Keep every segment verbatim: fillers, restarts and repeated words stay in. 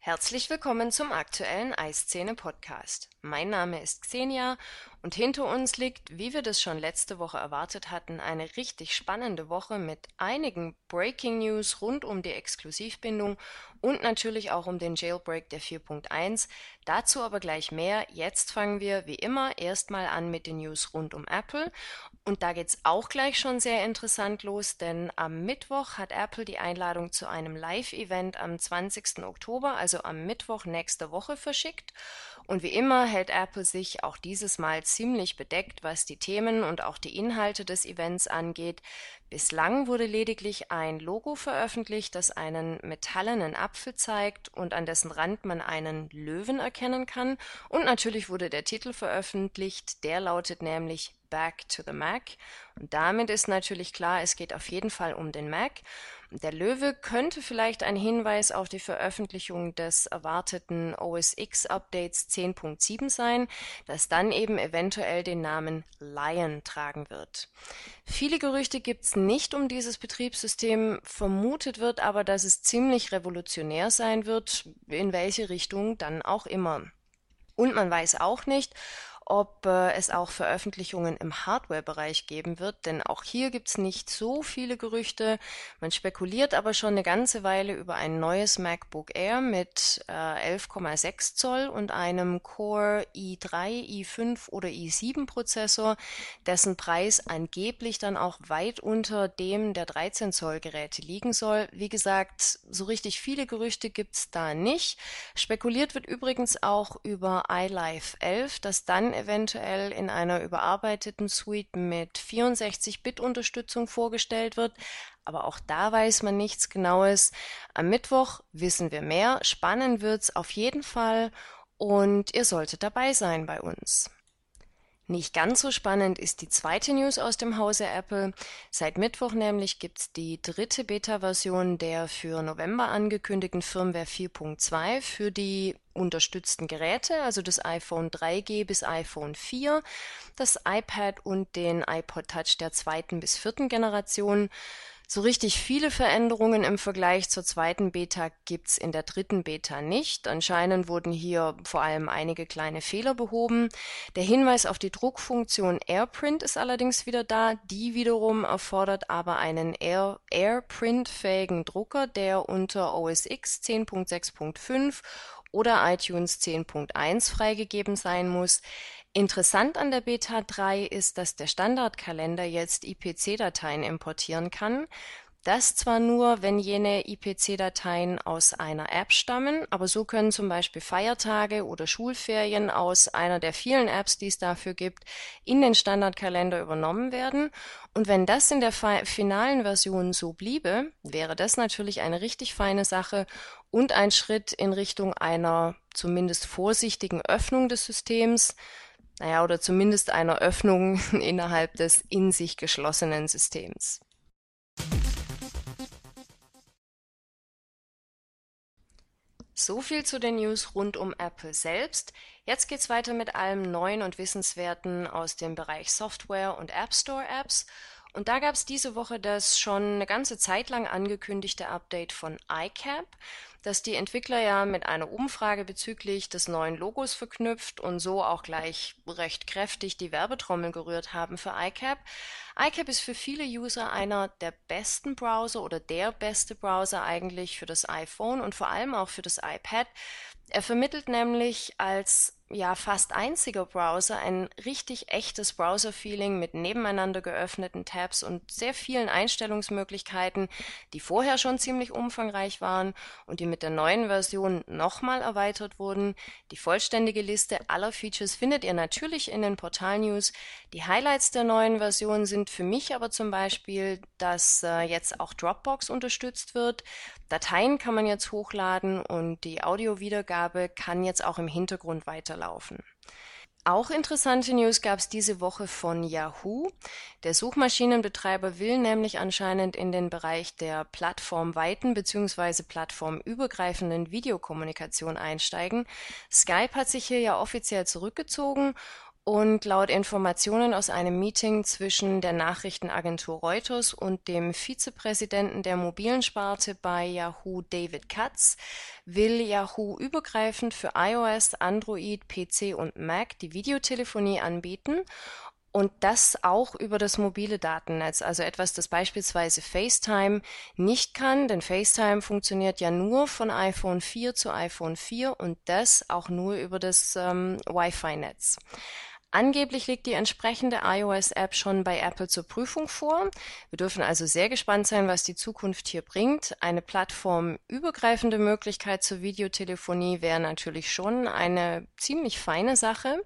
Herzlich willkommen zum aktuellen iScene-Podcast. Mein Name ist Xenia und hinter uns liegt, wie wir das schon letzte Woche erwartet hatten, eine richtig spannende Woche mit einigen Breaking News rund um die Exklusivbindung und natürlich auch um den Jailbreak der vier Punkt eins. Dazu aber gleich mehr. Jetzt fangen wir wie immer erstmal an mit den News rund um Apple. Und da geht's auch gleich schon sehr interessant los, denn am Mittwoch hat Apple die Einladung zu einem Live-Event am zwanzigsten Oktober, also am Mittwoch nächste Woche, verschickt. Und wie immer hält Apple sich auch dieses Mal ziemlich bedeckt, was die Themen und auch die Inhalte des Events angeht. Bislang wurde lediglich ein Logo veröffentlicht, das einen metallenen Apfel zeigt und an dessen Rand man einen Löwen erkennen kann. Und natürlich wurde der Titel veröffentlicht, der lautet nämlich Back to the Mac. Und damit ist natürlich klar, es geht auf jeden Fall um den Mac. Der Löwe könnte vielleicht ein Hinweis auf die Veröffentlichung des erwarteten O S X-Updates zehn Punkt sieben sein, das dann eben eventuell den Namen Lion tragen wird. Viele Gerüchte gibt's nicht um dieses Betriebssystem, vermutet wird aber, dass es ziemlich revolutionär sein wird, in welche Richtung dann auch immer. Und man weiß auch nicht, ob äh, es auch Veröffentlichungen im Hardware-Bereich geben wird, denn auch hier gibt's nicht so viele Gerüchte. Man spekuliert aber schon eine ganze Weile über ein neues MacBook Air mit äh, elf Komma sechs Zoll und einem Core i drei, i fünf oder i sieben Prozessor, dessen Preis angeblich dann auch weit unter dem der dreizehn Zoll Geräte liegen soll. Wie gesagt, so richtig viele Gerüchte gibt's da nicht. Spekuliert wird übrigens auch über iLife elf, das dann eventuell in einer überarbeiteten Suite mit vierundsechzig Bit Unterstützung vorgestellt wird. Aber auch da weiß man nichts Genaues. Am Mittwoch wissen wir mehr. Spannend wird's auf jeden Fall und ihr solltet dabei sein bei uns. Nicht ganz so spannend ist die zweite News aus dem Hause Apple. Seit Mittwoch nämlich gibt's die dritte Beta-Version der für November angekündigten Firmware vier Punkt zwei für die unterstützten Geräte, also das iPhone drei G bis iPhone vier, das iPad und den iPod Touch der zweiten bis vierten Generation. So richtig viele Veränderungen im Vergleich zur zweiten Beta gibt's in der dritten Beta nicht. Anscheinend wurden hier vor allem einige kleine Fehler behoben. Der Hinweis auf die Druckfunktion AirPrint ist allerdings wieder da. Die wiederum erfordert aber einen Air AirPrint-fähigen Drucker, der unter O S X zehn Punkt sechs Punkt fünf oder iTunes zehn Punkt eins freigegeben sein muss. Interessant an der Beta drei ist, dass der Standardkalender jetzt I P C-Dateien importieren kann. Das zwar nur, wenn jene I P C-Dateien aus einer App stammen, aber so können zum Beispiel Feiertage oder Schulferien aus einer der vielen Apps, die es dafür gibt, in den Standardkalender übernommen werden. Und wenn das in der finalen Version so bliebe, wäre das natürlich eine richtig feine Sache und ein Schritt in Richtung einer zumindest vorsichtigen Öffnung des Systems. Naja, oder zumindest einer Öffnung innerhalb des in sich geschlossenen Systems. So viel zu den News rund um Apple selbst. Jetzt geht's weiter mit allem Neuen und Wissenswerten aus dem Bereich Software und App Store Apps. Und da gab's diese Woche das schon eine ganze Zeit lang angekündigte Update von iCap, das die Entwickler ja mit einer Umfrage bezüglich des neuen Logos verknüpft und so auch gleich recht kräftig die Werbetrommel gerührt haben für iCap. iCap ist für viele User einer der besten Browser oder der beste Browser eigentlich für das iPhone und vor allem auch für das iPad. Er vermittelt nämlich als ja fast einziger Browser ein richtig echtes Browser-Feeling mit nebeneinander geöffneten Tabs und sehr vielen Einstellungsmöglichkeiten, die vorher schon ziemlich umfangreich waren und die mit der neuen Version nochmal erweitert wurden. Die vollständige Liste aller Features findet ihr natürlich in den Portal-News. Die Highlights der neuen Version sind für mich aber zum Beispiel, dass äh, jetzt auch Dropbox unterstützt wird. Dateien kann man jetzt hochladen und die Audiowiedergabe kann jetzt auch im Hintergrund weiterlaufen. Auch interessante News gab es diese Woche von Yahoo. Der Suchmaschinenbetreiber will nämlich anscheinend in den Bereich der plattformweiten bzw. plattformübergreifenden Videokommunikation einsteigen. Skype hat sich hier ja offiziell zurückgezogen Und laut Informationen aus einem Meeting zwischen der Nachrichtenagentur Reuters und dem Vizepräsidenten der mobilen Sparte bei Yahoo, David Katz, will Yahoo übergreifend für iOS, Android, P C und Mac die Videotelefonie anbieten und das auch über das mobile Datennetz, also etwas, das beispielsweise FaceTime nicht kann, denn FaceTime funktioniert ja nur von iPhone vier zu iPhone vier und das auch nur über das ähm, Wi-Fi-Netz. Angeblich liegt die entsprechende iOS-App schon bei Apple zur Prüfung vor. Wir dürfen also sehr gespannt sein, was die Zukunft hier bringt. Eine plattformübergreifende Möglichkeit zur Videotelefonie wäre natürlich schon eine ziemlich feine Sache.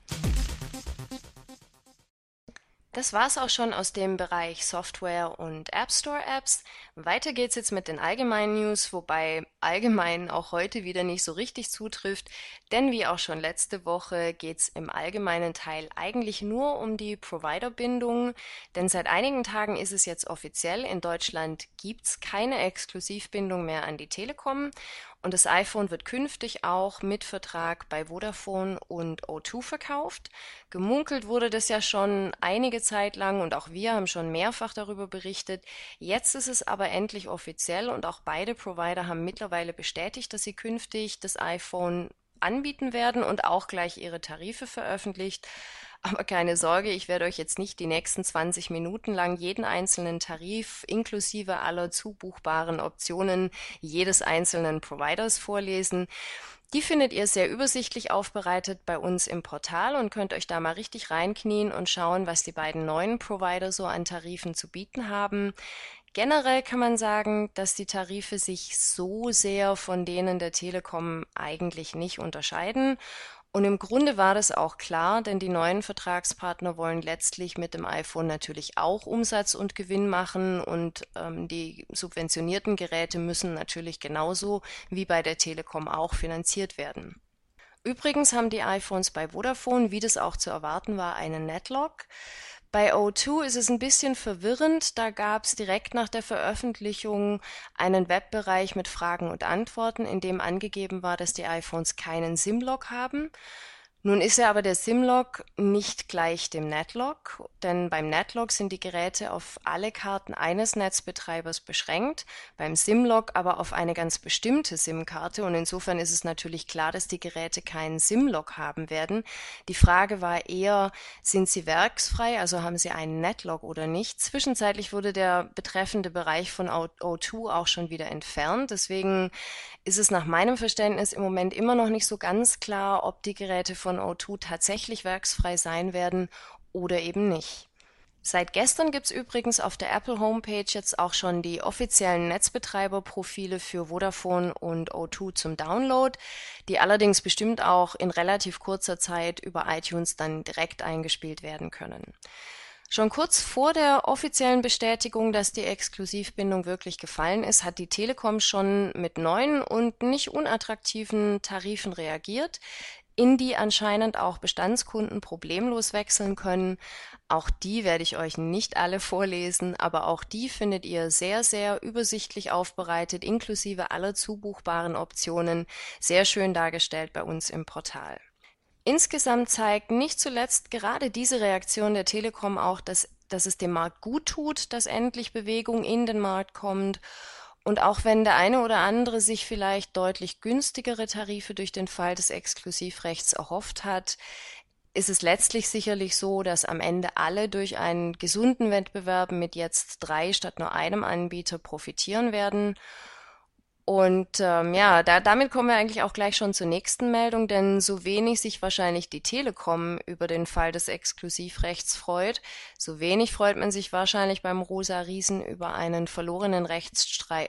Das war's auch schon aus dem Bereich Software und App Store Apps. Weiter geht's jetzt mit den allgemeinen News, wobei allgemein auch heute wieder nicht so richtig zutrifft, denn wie auch schon letzte Woche geht's im allgemeinen Teil eigentlich nur um die Providerbindung, denn seit einigen Tagen ist es jetzt offiziell, in Deutschland gibt's keine Exklusivbindung mehr an die Telekom. Und das iPhone wird künftig auch mit Vertrag bei Vodafone und O zwei verkauft. Gemunkelt wurde das ja schon einige Zeit lang und auch wir haben schon mehrfach darüber berichtet. Jetzt ist es aber endlich offiziell und auch beide Provider haben mittlerweile bestätigt, dass sie künftig das iPhone anbieten werden und auch gleich ihre Tarife veröffentlicht. Aber keine Sorge, ich werde euch jetzt nicht die nächsten zwanzig Minuten lang jeden einzelnen Tarif inklusive aller zubuchbaren Optionen jedes einzelnen Providers vorlesen. Die findet ihr sehr übersichtlich aufbereitet bei uns im Portal und könnt euch da mal richtig reinknien und schauen, was die beiden neuen Provider so an Tarifen zu bieten haben. Generell kann man sagen, dass die Tarife sich so sehr von denen der Telekom eigentlich nicht unterscheiden. Und im Grunde war das auch klar, denn die neuen Vertragspartner wollen letztlich mit dem iPhone natürlich auch Umsatz und Gewinn machen und ähm, die subventionierten Geräte müssen natürlich genauso wie bei der Telekom auch finanziert werden. Übrigens haben die iPhones bei Vodafone, wie das auch zu erwarten war, einen Netlock. Bei O zwei ist es ein bisschen verwirrend, da gab es direkt nach der Veröffentlichung einen Webbereich mit Fragen und Antworten, in dem angegeben war, dass die iPhones keinen SIM-Lock haben. Nun ist ja aber der SIM-Lock nicht gleich dem Netlock, denn beim Netlock sind die Geräte auf alle Karten eines Netzbetreibers beschränkt, beim SIM-Lock aber auf eine ganz bestimmte SIM-Karte und insofern ist es natürlich klar, dass die Geräte keinen SIM-Lock haben werden. Die Frage war eher, sind sie werksfrei, also haben sie einen Netlock oder nicht? Zwischenzeitlich wurde der betreffende Bereich von O zwei auch schon wieder entfernt, deswegen ist es nach meinem Verständnis im Moment immer noch nicht so ganz klar, ob die Geräte von O zwei tatsächlich werksfrei sein werden oder eben nicht. Seit gestern gibt's übrigens auf der Apple Homepage jetzt auch schon die offiziellen Netzbetreiberprofile für Vodafone und O zwei zum Download, die allerdings bestimmt auch in relativ kurzer Zeit über iTunes dann direkt eingespielt werden können. Schon kurz vor der offiziellen Bestätigung, dass die Exklusivbindung wirklich gefallen ist, hat die Telekom schon mit neuen und nicht unattraktiven Tarifen reagiert, in die anscheinend auch Bestandskunden problemlos wechseln können. Auch die werde ich euch nicht alle vorlesen, aber auch die findet ihr sehr, sehr übersichtlich aufbereitet, inklusive aller zubuchbaren Optionen, sehr schön dargestellt bei uns im Portal. Insgesamt zeigt nicht zuletzt gerade diese Reaktion der Telekom auch, dass, dass es dem Markt gut tut, dass endlich Bewegung in den Markt kommt. Und auch wenn der eine oder andere sich vielleicht deutlich günstigere Tarife durch den Fall des Exklusivrechts erhofft hat, ist es letztlich sicherlich so, dass am Ende alle durch einen gesunden Wettbewerb mit jetzt drei statt nur einem Anbieter profitieren werden. Und ähm, ja, da, damit kommen wir eigentlich auch gleich schon zur nächsten Meldung, denn so wenig sich wahrscheinlich die Telekom über den Fall des Exklusivrechts freut, so wenig freut man sich wahrscheinlich beim Rosa Riesen über einen verlorenen Rechtsstreit,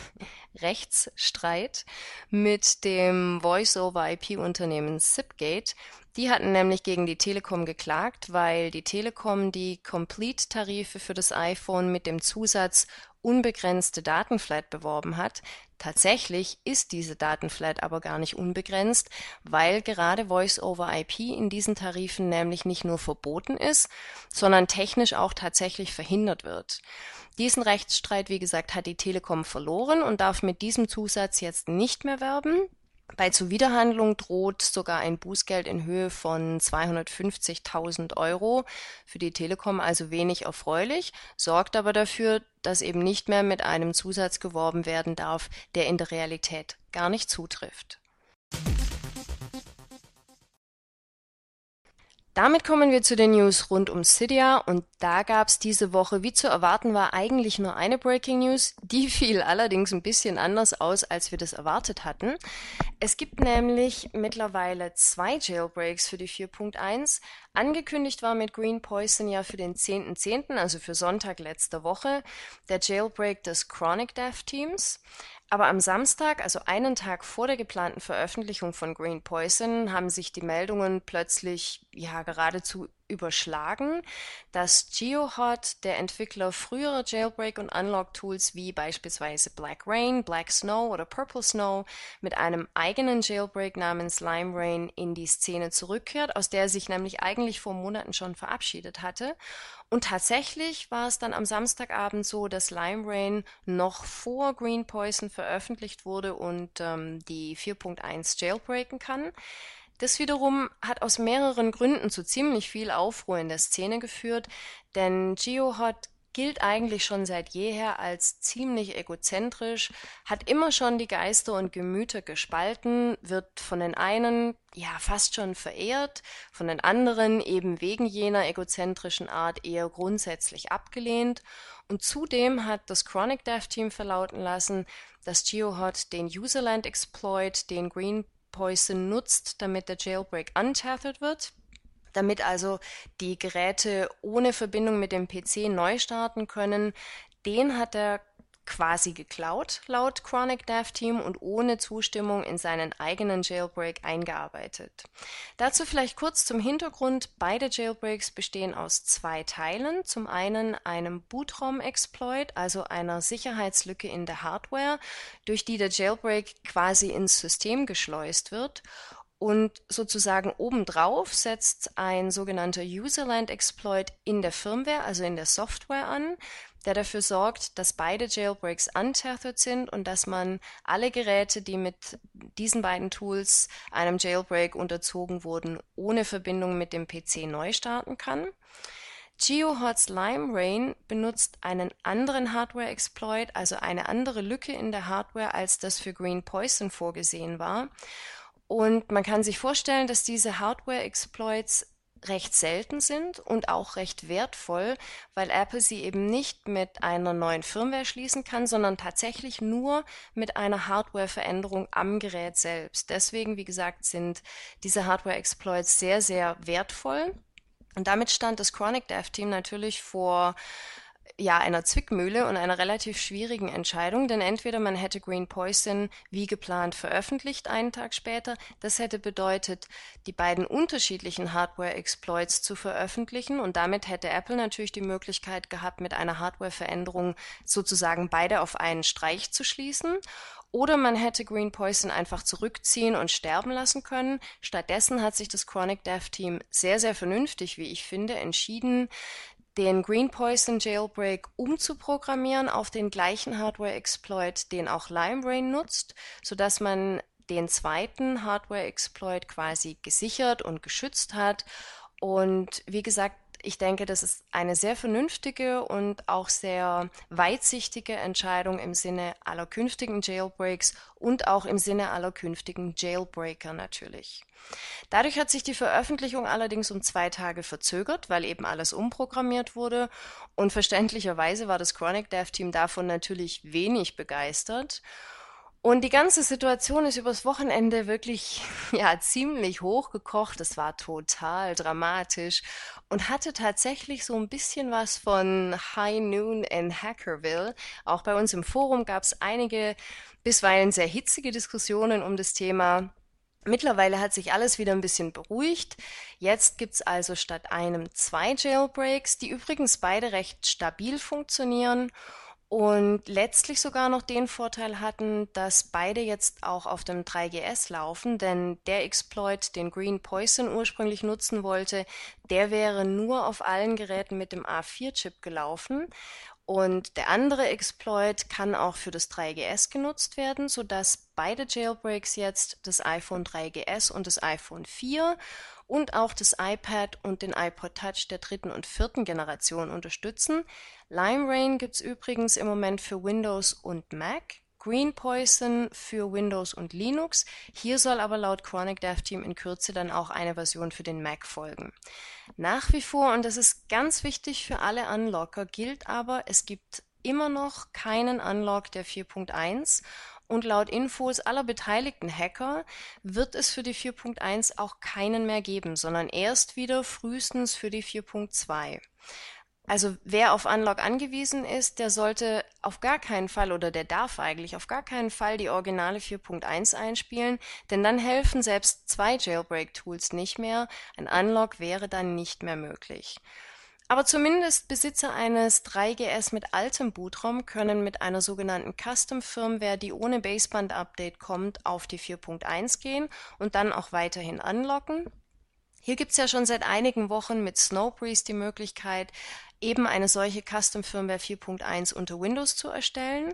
Rechtsstreit mit dem Voice-over-I P-Unternehmen Zipgate. Die hatten nämlich gegen die Telekom geklagt, weil die Telekom die Complete-Tarife für das iPhone mit dem Zusatz unbegrenzte Datenflat beworben hat. Tatsächlich ist diese Datenflat aber gar nicht unbegrenzt, weil gerade Voice-over-I P in diesen Tarifen nämlich nicht nur verboten ist, sondern technisch auch tatsächlich verhindert wird. Diesen Rechtsstreit, wie gesagt, hat die Telekom verloren und darf mit diesem Zusatz jetzt nicht mehr werben. Bei Zuwiderhandlung droht sogar ein Bußgeld in Höhe von zweihundertfünfzigtausend Euro. Für die Telekom also wenig erfreulich, sorgt aber dafür, dass eben nicht mehr mit einem Zusatz geworben werden darf, der in der Realität gar nicht zutrifft. Damit kommen wir zu den News rund um Cydia und da gab es diese Woche, wie zu erwarten war, eigentlich nur eine Breaking News. Die fiel allerdings ein bisschen anders aus, als wir das erwartet hatten. Es gibt nämlich mittlerweile zwei Jailbreaks für die vier Punkt eins. Angekündigt war mit Green Poison ja für den zehnten zehnten, also für Sonntag letzte Woche, der Jailbreak des Chronic Dev Teams. Aber am Samstag, also einen Tag vor der geplanten Veröffentlichung von Green Poison, haben sich die Meldungen plötzlich ja geradezu überschlagen, dass GeoHot, der Entwickler früherer Jailbreak- und Unlock-Tools wie beispielsweise Black Rain, Black Snow oder Purple Snow, mit einem eigenen Jailbreak namens Lime Rain in die Szene zurückkehrt, aus der er sich nämlich eigentlich vor Monaten schon verabschiedet hatte. Und tatsächlich war es dann am Samstagabend so, dass Lime Rain noch vor Green Poison veröffentlicht wurde und ähm, die vier Punkt eins jailbreaken kann. Das wiederum hat aus mehreren Gründen zu ziemlich viel Aufruhr in der Szene geführt, denn GeoHot gilt eigentlich schon seit jeher als ziemlich egozentrisch, hat immer schon die Geister und Gemüter gespalten, wird von den einen ja fast schon verehrt, von den anderen eben wegen jener egozentrischen Art eher grundsätzlich abgelehnt. Und zudem hat das Chronic Dev Team verlauten lassen, dass GeoHot den Userland Exploit, den Green Poison nutzt, damit der Jailbreak untethered wird, damit also die Geräte ohne Verbindung mit dem P C neu starten können. Den hat er quasi geklaut, laut Chronic Dev Team, und ohne Zustimmung in seinen eigenen Jailbreak eingearbeitet. Dazu vielleicht kurz zum Hintergrund. Beide Jailbreaks bestehen aus zwei Teilen. Zum einen einem Bootraum-Exploit, also einer Sicherheitslücke in der Hardware, durch die der Jailbreak quasi ins System geschleust wird. Und sozusagen obendrauf setzt ein sogenannter Userland-Exploit in der Firmware, also in der Software an, der dafür sorgt, dass beide Jailbreaks untethered sind und dass man alle Geräte, die mit diesen beiden Tools einem Jailbreak unterzogen wurden, ohne Verbindung mit dem P C neu starten kann. GeoHot's Lime Rain benutzt einen anderen Hardware-Exploit, also eine andere Lücke in der Hardware, als das für Green Poison vorgesehen war. Und man kann sich vorstellen, dass diese Hardware-Exploits recht selten sind und auch recht wertvoll, weil Apple sie eben nicht mit einer neuen Firmware schließen kann, sondern tatsächlich nur mit einer Hardware-Veränderung am Gerät selbst. Deswegen, wie gesagt, sind diese Hardware-Exploits sehr, sehr wertvoll. Und damit stand das Chronic Dev Team natürlich vor ja, einer Zwickmühle und einer relativ schwierigen Entscheidung, denn entweder man hätte Green Poison wie geplant veröffentlicht einen Tag später, das hätte bedeutet, die beiden unterschiedlichen Hardware-Exploits zu veröffentlichen und damit hätte Apple natürlich die Möglichkeit gehabt, mit einer Hardware-Veränderung sozusagen beide auf einen Streich zu schließen. Oder man hätte Green Poison einfach zurückziehen und sterben lassen können. Stattdessen hat sich das Chronic Dev Team sehr, sehr vernünftig, wie ich finde, entschieden, den Green Poison Jailbreak umzuprogrammieren auf den gleichen Hardware-Exploit, den auch Lime Rain nutzt, sodass man den zweiten Hardware-Exploit quasi gesichert und geschützt hat. Und wie gesagt, ich denke, das ist eine sehr vernünftige und auch sehr weitsichtige Entscheidung im Sinne aller künftigen Jailbreaks und auch im Sinne aller künftigen Jailbreaker natürlich. Dadurch hat sich die Veröffentlichung allerdings um zwei Tage verzögert, weil eben alles umprogrammiert wurde und verständlicherweise war das Chronic Dev Team davon natürlich wenig begeistert. Und die ganze Situation ist übers Wochenende wirklich, ja, ziemlich hochgekocht. Es war total dramatisch und hatte tatsächlich so ein bisschen was von High Noon in Hackerville. Auch bei uns im Forum gab es einige bisweilen sehr hitzige Diskussionen um das Thema. Mittlerweile hat sich alles wieder ein bisschen beruhigt. Jetzt gibt's also statt einem zwei Jailbreaks, die übrigens beide recht stabil funktionieren und letztlich sogar noch den Vorteil hatten, dass beide jetzt auch auf dem drei G S laufen, denn der Exploit, den Green Poison ursprünglich nutzen wollte, der wäre nur auf allen Geräten mit dem A vier Chip gelaufen. Und der andere Exploit kann auch für das drei G S genutzt werden, sodass beide Jailbreaks jetzt das iPhone drei G S und das iPhone vier und auch das iPad und den iPod Touch der dritten und vierten Generation unterstützen. Limerain gibt's übrigens im Moment für Windows und Mac. Green Poison für Windows und Linux. Hier soll aber laut Chronic Dev Team in Kürze dann auch eine Version für den Mac folgen. Nach wie vor, und das ist ganz wichtig für alle Unlocker, gilt aber, es gibt immer noch keinen Unlock der vier Punkt eins und laut Infos aller beteiligten Hacker wird es für die vier Punkt eins auch keinen mehr geben, sondern erst wieder frühestens für die vier Punkt zwei. Also wer auf Unlock angewiesen ist, der sollte auf gar keinen Fall oder der darf eigentlich auf gar keinen Fall die originale vier Punkt eins einspielen, denn dann helfen selbst zwei Jailbreak-Tools nicht mehr. Ein Unlock wäre dann nicht mehr möglich. Aber zumindest Besitzer eines drei G S mit altem Bootraum können mit einer sogenannten Custom-Firmware, die ohne Baseband-Update kommt, auf die vier Punkt eins gehen und dann auch weiterhin unlocken. Hier gibt's ja schon seit einigen Wochen mit Snowbreeze die Möglichkeit, eben eine solche Custom-Firmware vier Punkt eins unter Windows zu erstellen.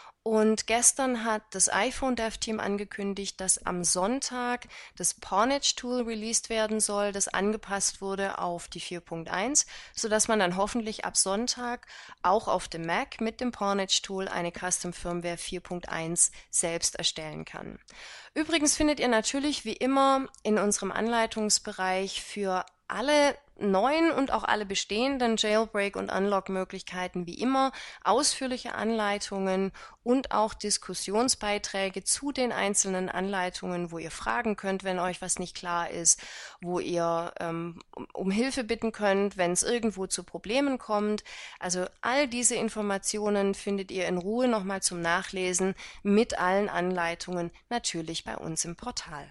Und gestern hat das iPhone Dev Team angekündigt, dass am Sonntag das Pornage Tool released werden soll, das angepasst wurde auf die vier Punkt eins, sodass man dann hoffentlich ab Sonntag auch auf dem Mac mit dem Pornage Tool eine Custom Firmware vier Punkt eins selbst erstellen kann. Übrigens findet ihr natürlich wie immer in unserem Anleitungsbereich für alle neuen und auch alle bestehenden Jailbreak- und Unlock-Möglichkeiten wie immer ausführliche Anleitungen und auch Diskussionsbeiträge zu den einzelnen Anleitungen, wo ihr fragen könnt, wenn euch was nicht klar ist, wo ihr ähm, um, um Hilfe bitten könnt, wenn es irgendwo zu Problemen kommt. Also all diese Informationen findet ihr in Ruhe nochmal zum Nachlesen mit allen Anleitungen natürlich bei uns im Portal.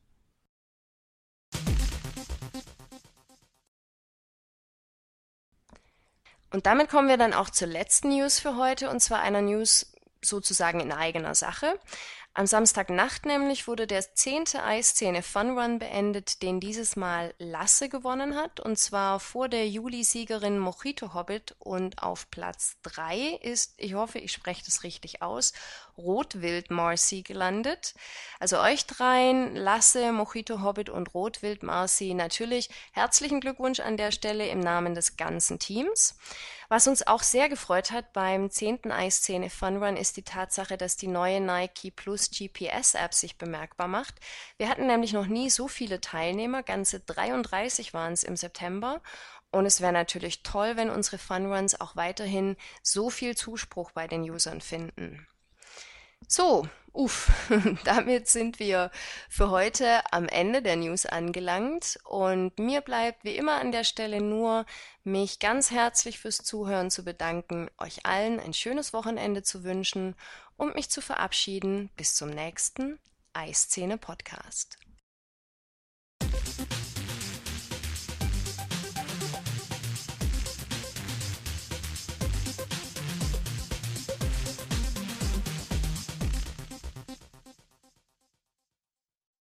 Und damit kommen wir dann auch zur letzten News für heute, und zwar einer News sozusagen in eigener Sache. Am Samstagnacht nämlich wurde der zehnte Eisszene Fun Run beendet, den dieses Mal Lasse gewonnen hat, und zwar vor der Juli-Siegerin Mojito Hobbit, und auf Platz drei ist, ich hoffe, ich spreche das richtig aus, Rotwild Marcy gelandet. Also euch dreien, Lasse, Mojito Hobbit und Rotwild Marcy, natürlich herzlichen Glückwunsch an der Stelle im Namen des ganzen Teams. Was uns auch sehr gefreut hat beim zehnten Eisszene Fun Run ist die Tatsache, dass die neue Nike Plus G P S App sich bemerkbar macht. Wir hatten nämlich noch nie so viele Teilnehmer, ganze dreiunddreißig waren es im September. Und es wäre natürlich toll, wenn unsere Fun Runs auch weiterhin so viel Zuspruch bei den Usern finden. So, uff, damit sind wir für heute am Ende der News angelangt und mir bleibt wie immer an der Stelle nur, mich ganz herzlich fürs Zuhören zu bedanken, euch allen ein schönes Wochenende zu wünschen und mich zu verabschieden bis zum nächsten Eiszene Podcast.